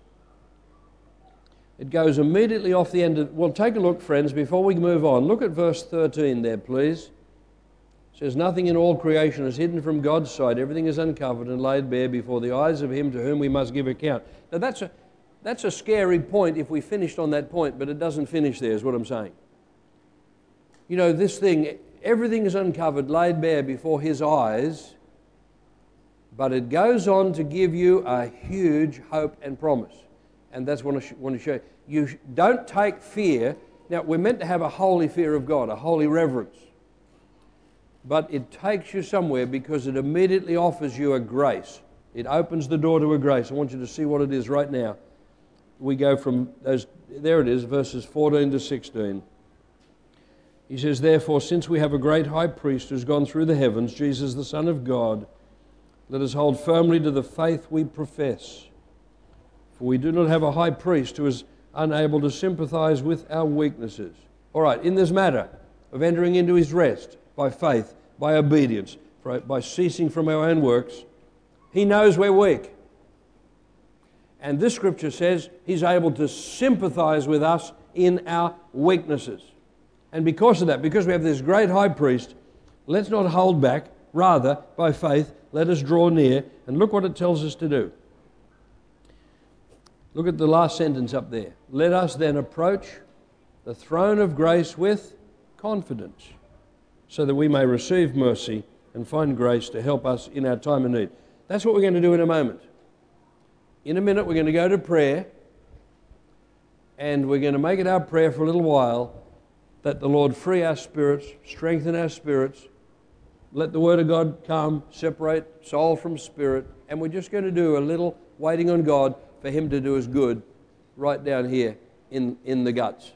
It goes immediately off the end of... Well, take a look, friends, before we move on. Look at verse 13 there, please. It says, nothing in all creation is hidden from God's sight. Everything is uncovered and laid bare before the eyes of Him to whom we must give account. Now, that's a scary point if we finished on that point, but it doesn't finish there, is what I'm saying. You know, this thing, everything is uncovered, laid bare before His eyes, But it goes on to give you a huge hope and promise. And that's what I want to show you. You don't take fear. Now, we're meant to have a holy fear of God, a holy reverence. But it takes you somewhere because it immediately offers you a grace. It opens the door to a grace. I want you to see what it is right now. We go from those, there it is, verses 14 to 16. He says, therefore, since we have a great high priest who's gone through the heavens, Jesus the Son of God, let us hold firmly to the faith we profess. For we do not have a high priest who is unable to sympathize with our weaknesses. All right, in this matter of entering into his rest by faith, by obedience, by ceasing from our own works, he knows we're weak. And this scripture says he's able to sympathize with us in our weaknesses. And because of that, because we have this great high priest, let's not hold back. Rather, by faith, let us draw near. And look what it tells us to do. Look at the last sentence up there. Let us then approach the throne of grace with confidence, so that we may receive mercy and find grace to help us in our time of need. That's what we're going to do in a moment. In a minute, we're going to go to prayer, and we're going to make it our prayer for a little while that the Lord free our spirits, strengthen our spirits, let the Word of God come, separate soul from spirit, and we're just going to do a little waiting on God for Him to do us good right down here in the guts.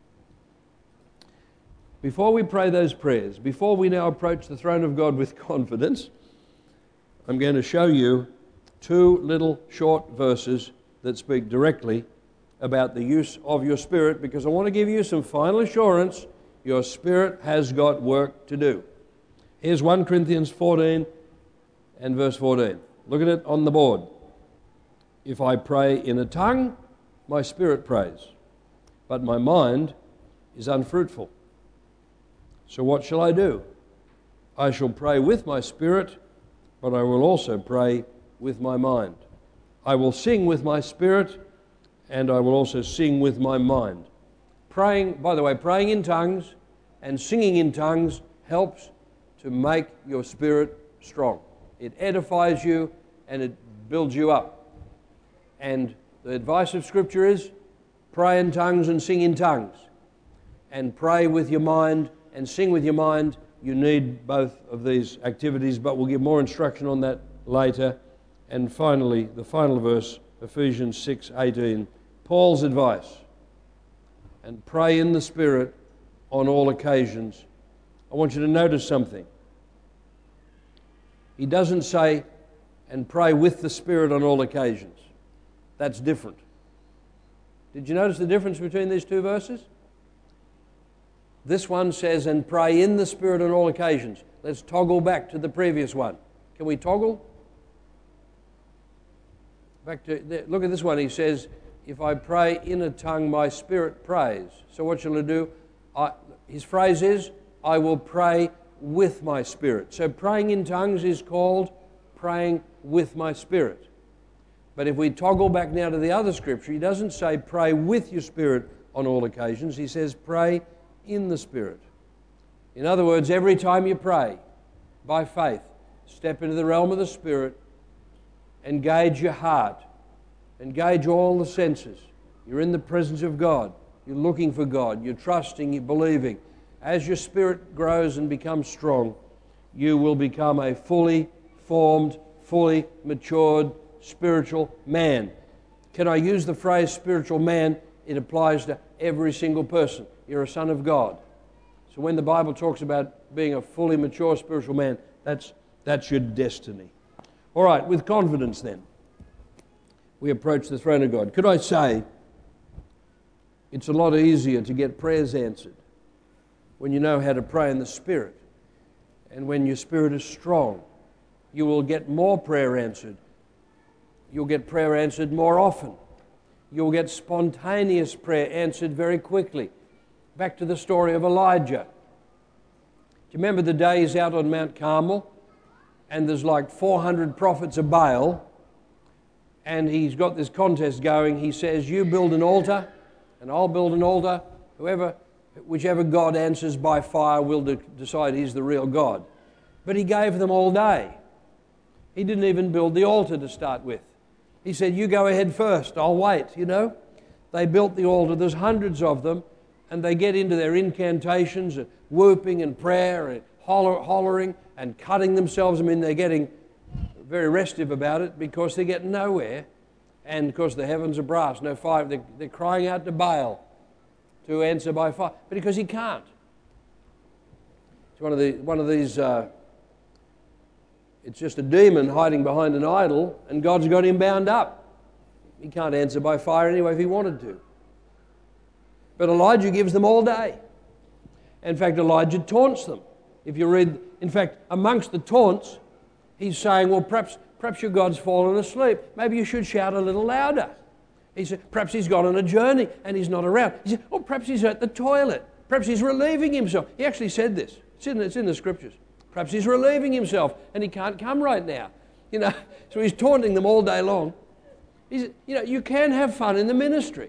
Before we pray those prayers, before we now approach the throne of God with confidence, I'm going to show you two little short verses that speak directly about the use of your spirit, because I want to give you some final assurance your spirit has got work to do. Here's 1 Corinthians 14 and verse 14. Look at it on the board. If I pray in a tongue, my spirit prays, but my mind is unfruitful. So what shall I do? I shall pray with my spirit, but I will also pray with my mind. I will sing with my spirit, and I will also sing with my mind. Praying, by the way, praying in tongues and singing in tongues helps to make your spirit strong. It edifies you and it builds you up. And the advice of Scripture is pray in tongues and sing in tongues. And pray with your mind and sing with your mind. You need both of these activities, but we'll give more instruction on that later. And finally, the final verse, Ephesians 6:18, Paul's advice. And pray in the Spirit on all occasions. I want you to notice something. He doesn't say, and pray with the Spirit on all occasions. That's different. Did you notice the difference between these two verses? This one says, and pray in the Spirit on all occasions. Let's toggle back to the previous one. Can we toggle? Back to, look at this one. He says, if I pray in a tongue, my spirit prays. So what shall I do? His phrase is, I will pray with my spirit. So praying in tongues is called praying with my spirit. But if we toggle back now to the other scripture, he doesn't say pray with your spirit on all occasions. He says pray in the Spirit. In other words, every time you pray by faith, step into the realm of the Spirit, engage your heart, engage all the senses. You're in the presence of God. You're looking for God. You're trusting, you're believing. As your spirit grows and becomes strong, you will become a fully formed, fully matured spiritual man. Can I use the phrase spiritual man? It applies to every single person. You're a son of God. So when the Bible talks about being a fully mature spiritual man, that's your destiny. All right, with confidence then, we approach the throne of God. Could I say, it's a lot easier to get prayers answered when you know how to pray in the Spirit. And when your spirit is strong, you will get more prayer answered. You'll get prayer answered more often. You'll get spontaneous prayer answered very quickly. Back to the story of Elijah. Do you remember the day he's out on Mount Carmel and there's like 400 prophets of Baal and he's got this contest going. He says, you build an altar and I'll build an altar. Whichever God answers by fire will decide he's the real God. But he gave them all day. He didn't even build the altar to start with. He said, you go ahead first, I'll wait, you know. They built the altar, there's hundreds of them, and they get into their incantations and whooping and prayer and hollering and cutting themselves. I mean, they're getting very restive about it because they're getting nowhere. And of course the heavens are brass, no fire. They're crying out to Baal to answer by fire, but because he can't. It's one of these. It's just a demon hiding behind an idol, and God's got him bound up. He can't answer by fire anyway if he wanted to. But Elijah gives them all day. In fact, Elijah taunts them. If you read, in fact, amongst the taunts, he's saying, well, perhaps your God's fallen asleep. Maybe you should shout a little louder. He said, perhaps he's gone on a journey and he's not around. He said, oh, perhaps he's at the toilet. Perhaps he's relieving himself. He actually said this. It's in the scriptures. Perhaps he's relieving himself and he can't come right now. You know, so he's taunting them all day long. You can have fun in the ministry.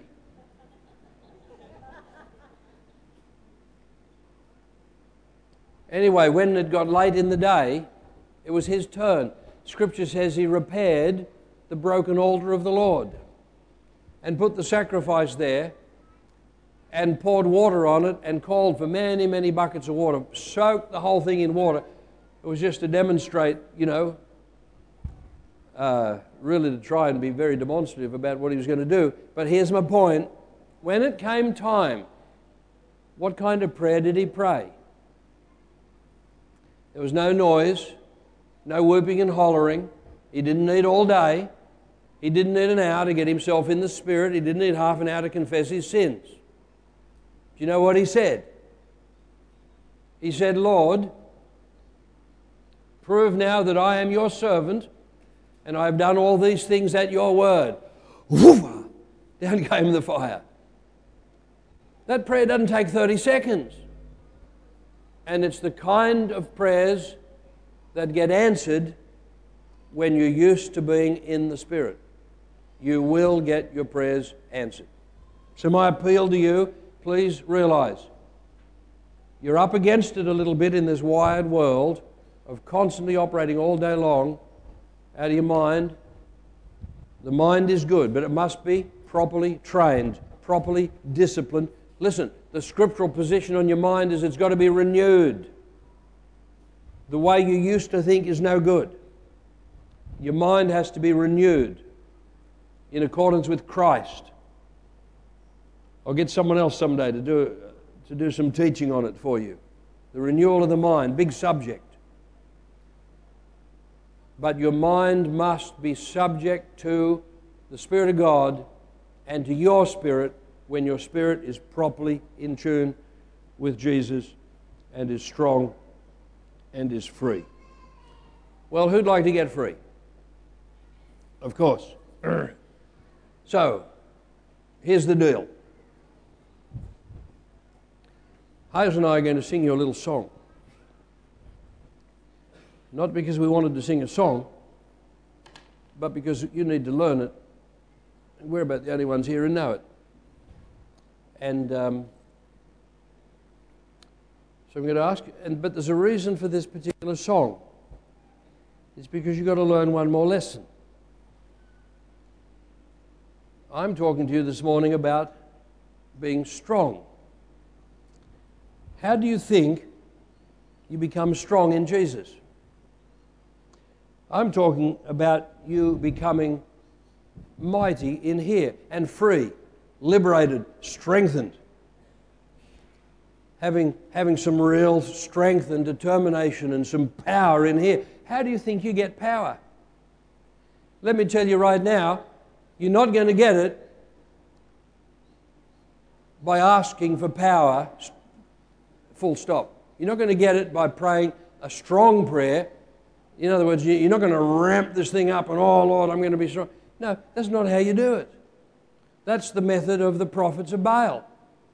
Anyway, when it got late in the day, it was his turn. Scripture says he repaired the broken altar of the Lord and put the sacrifice there and poured water on it and called for many, many buckets of water, soaked the whole thing in water. It was just to demonstrate, really to try and be very demonstrative about what he was going to do. But here's my point. When it came time, what kind of prayer did he pray? There was no noise, no whooping and hollering. He didn't need all day. He didn't need an hour to get himself in the Spirit. He didn't need half an hour to confess his sins. Do you know what he said? He said, Lord, prove now that I am your servant and I have done all these things at your word. Woof! Down came the fire. That prayer doesn't take 30 seconds. And it's the kind of prayers that get answered when you're used to being in the Spirit. You will get your prayers answered. So my appeal to you, please realize you're up against it a little bit in this wired world of constantly operating all day long out of your mind. The mind is good, but it must be properly trained, properly disciplined. Listen, the scriptural position on your mind is it's got to be renewed. The way you used to think is no good. Your mind has to be renewed in accordance with Christ. I'll get someone else someday to do some teaching on it for you. The renewal of the mind, big subject. But your mind must be subject to the Spirit of God and to your spirit when your spirit is properly in tune with Jesus and is strong and is free. Well, who'd like to get free? Of course. So, here's the deal. Hayes and I are going to sing you a little song. Not because we wanted to sing a song, but because you need to learn it. We're about the only ones here who know it. And so I'm going to ask, but there's a reason for this particular song. It's because you've got to learn one more lesson. I'm talking to you this morning about being strong. How do you think you become strong in Jesus? I'm talking about you becoming mighty in here and free, liberated, strengthened, having some real strength and determination and some power in here. How do you think you get power? Let me tell you right now, you're not going to get it by asking for power, full stop. You're not going to get it by praying a strong prayer. In other words, you're not going to ramp this thing up and, oh, Lord, I'm going to be strong. No, that's not how you do it. That's the method of the prophets of Baal.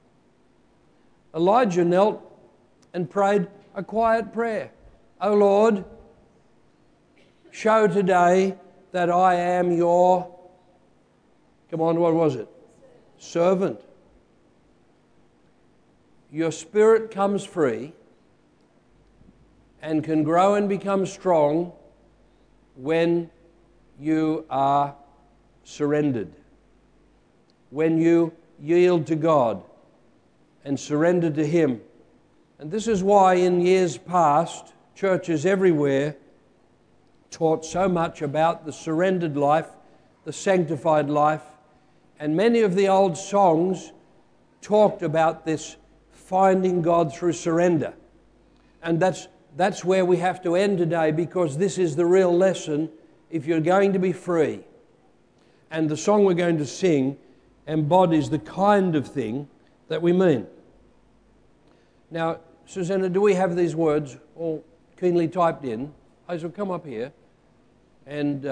Elijah knelt and prayed a quiet prayer. O Lord, show today that I am your, come on, what was it? Servant. Your spirit comes free and can grow and become strong when you are surrendered, when you yield to God and surrender to Him. And this is why in years past, churches everywhere taught so much about the surrendered life, the sanctified life, and many of the old songs talked about this finding God through surrender. And that's where we have to end today, because this is the real lesson if you're going to be free. And the song we're going to sing embodies the kind of thing that we mean. Now, Susanna, do we have these words all keenly typed in? Hazel, come up here. And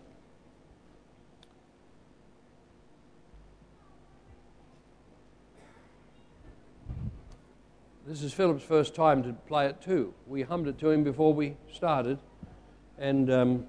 this is Philip's first time to play it too. We hummed it to him before we started. And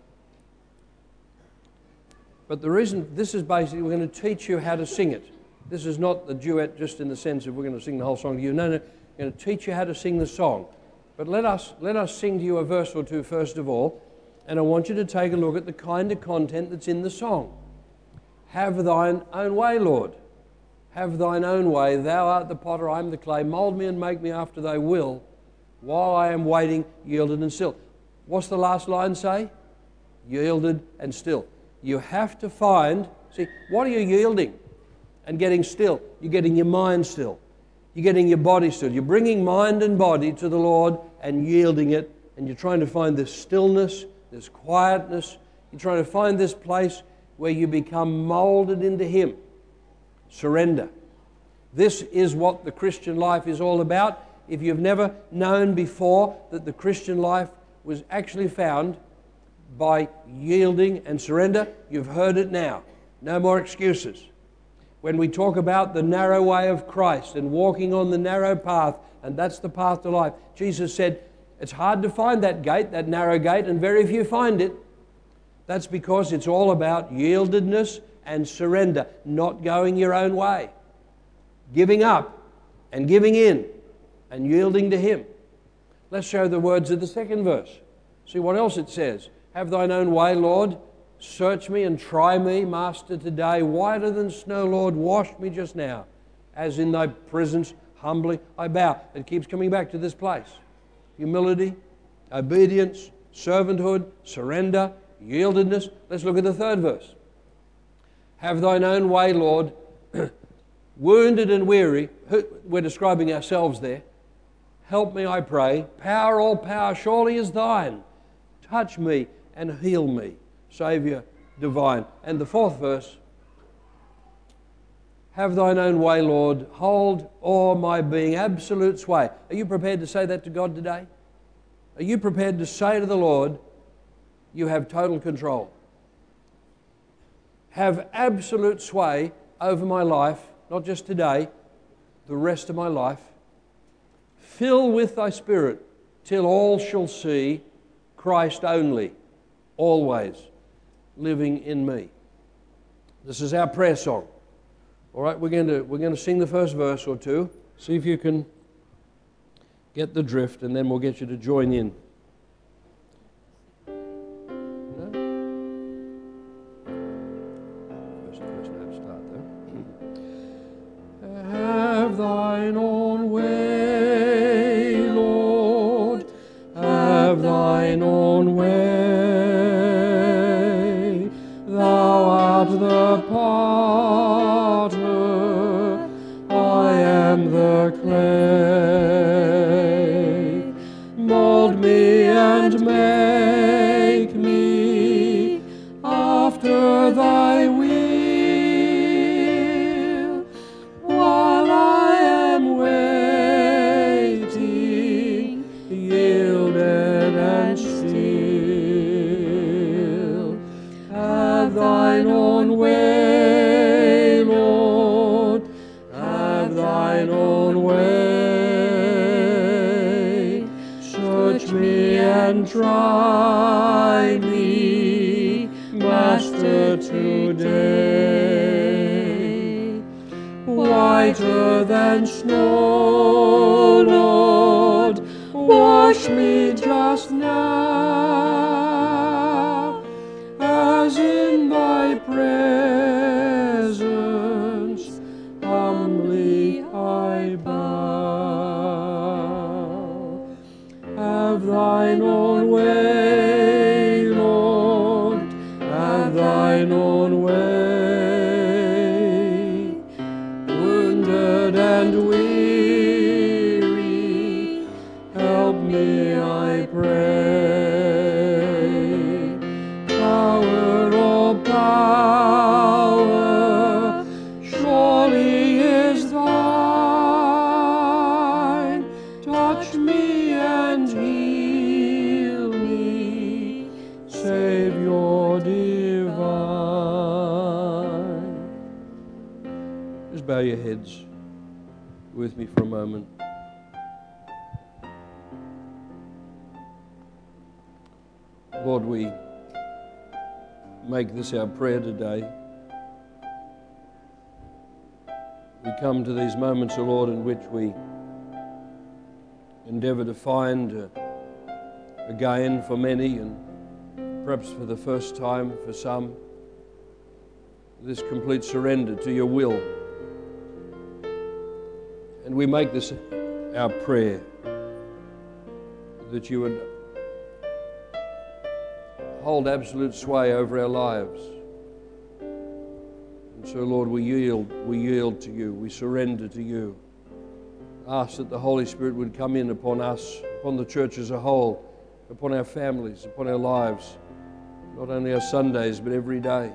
but the reason, this is basically, we're going to teach you how to sing it. This is not the duet just in the sense of we're going to sing the whole song to you. No, we're going to teach you how to sing the song. But let us sing to you a verse or two first of all, and I want you to take a look at the kind of content that's in the song. Have thine own way, Lord. Have thine own way. Thou art the potter, I am the clay. Mold me and make me after thy will, while I am waiting, yielded and still. What's the last line say? Yielded and still. You have to find, see, what are you yielding and getting still? You're getting your mind still. You're getting your body still. You're bringing mind and body to the Lord and yielding it, and you're trying to find this stillness, this quietness. You're trying to find this place where you become molded into Him. Surrender. This is what the Christian life is all about. If you've never known before that the Christian life was actually found by yielding and surrender, you've heard it now. No more excuses. When we talk about the narrow way of Christ and walking on the narrow path, and that's the path to life, Jesus said, it's hard to find that gate, that narrow gate, and very few find it. That's because it's all about yieldedness and surrender, not going your own way. Giving up and giving in and yielding to Him. Let's show the words of the second verse. See what else it says. Have thine own way, Lord. Search me and try me, Master, today. Whiter than snow, Lord, wash me just now. As in thy presence, humbly I bow. It keeps coming back to this place. Humility, obedience, servanthood, surrender, yieldedness. Let's look at the third verse. Have thine own way, Lord. Wounded and weary. We're describing ourselves there. Help me, I pray. Power, all power, surely is thine. Touch me and heal me, Saviour divine. And the fourth verse. Have thine own way, Lord. Hold all my being, absolute sway. Are you prepared to say that to God today? Are you prepared to say to the Lord, you have total control? Have absolute sway over my life, not just today, the rest of my life. Fill with thy Spirit till all shall see Christ only, always living in me. This is our prayer song. All right, we're going to sing the first verse or two. See if you can get the drift, and then we'll get you to join in. First note start though. Have thine own way, Lord. Have thine own way. Thou art the potter, I am the clay. Mold me and make me after thy will, while I am waiting, yielded and still. Have thine own way, Lord, have thine own way. Search me and try me, Master, today. Whiter than snow, Lord, wash me just now. presence humbly I bow. Have thine own way, Lord, have thine own way. Wounded and weary, help me, I pray. Power, all power, surely is thine. Touch me and heal me, Savior divine. Just bow your heads with me for a moment. Lord, we make this our prayer today. We come to these moments, O Lord, in which we endeavour to find again for many, and perhaps for the first time for some, this complete surrender to your will. And we make this our prayer, that you would hold absolute sway over our lives. And so, Lord, we yield to you, we surrender to you. Ask that the Holy Spirit would come in upon us, upon the church as a whole, upon our families, upon our lives, not only our Sundays, but every day.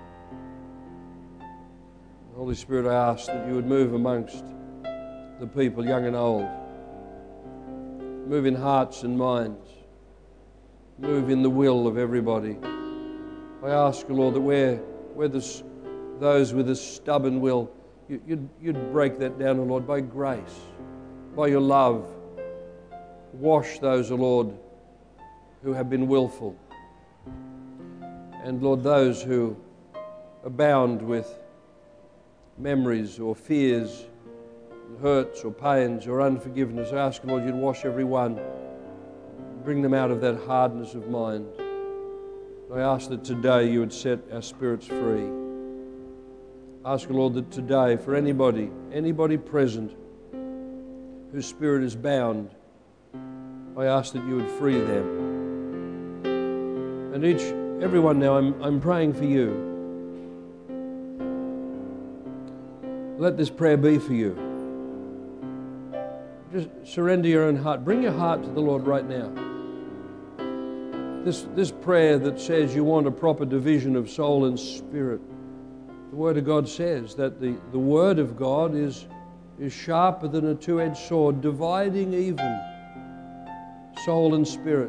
Holy Spirit, I ask that you would move amongst the people, young and old. Move in hearts and minds. Move in the will of everybody. I ask, Lord, that where there's those with a stubborn will, you'd break that down, O Lord, by grace, by your love. Wash those, O Lord, who have been willful. And Lord, those who abound with memories or fears, hurts or pains or unforgiveness, I ask, Lord, you'd wash every one. Bring them out of that hardness of mind. I ask that today you would set our spirits free. Ask, Lord, that today for anybody present whose spirit is bound, I ask that you would free them. And everyone now, I'm praying for you. Let this prayer be for you. Just surrender your own heart. Bring your heart to the Lord right now. This prayer that says you want a proper division of soul and spirit. The Word of God says that the Word of God is sharper than a two-edged sword, dividing even soul and spirit.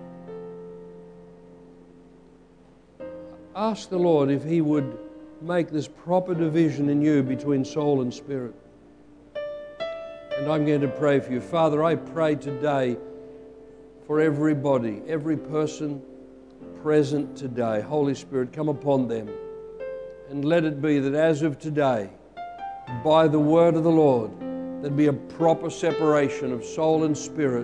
Ask the Lord if He would make this proper division in you between soul and spirit. And I'm going to pray for you. Father, I pray today for everybody, every person present today. Holy Spirit, come upon them. And let it be that as of today, by the word of the Lord, there'd be a proper separation of soul and spirit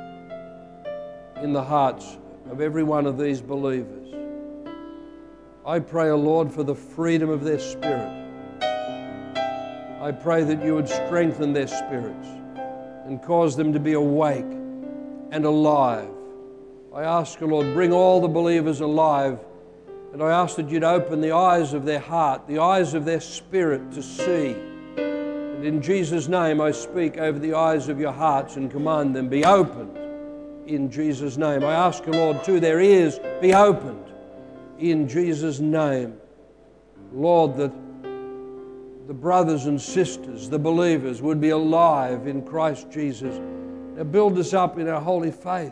in the hearts of every one of these believers. I pray, O Lord, for the freedom of their spirit. I pray that you would strengthen their spirits and cause them to be awake and alive. I ask, O Lord, bring all the believers alive, and I ask that you'd open the eyes of their heart, the eyes of their spirit to see. And in Jesus' name I speak over the eyes of your hearts and command them, be opened in Jesus' name. I ask, O Lord, too, their ears be opened in Jesus' name. Lord, that the brothers and sisters, the believers, would be alive in Christ Jesus. Now build us up in our holy faith.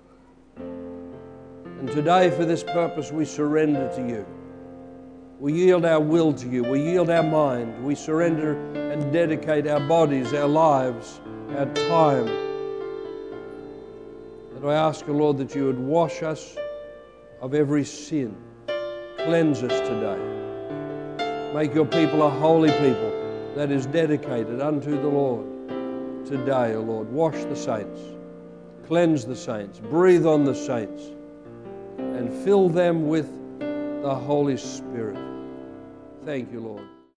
And today, for this purpose, we surrender to you. We yield our will to you. We yield our mind. We surrender and dedicate our bodies, our lives, our time. And I ask, O Lord, that you would wash us of every sin. Cleanse us today. Make your people a holy people that is dedicated unto the Lord. Today, O Lord, wash the saints. Cleanse the saints. Breathe on the saints. And fill them with the Holy Spirit. thank you, Lord.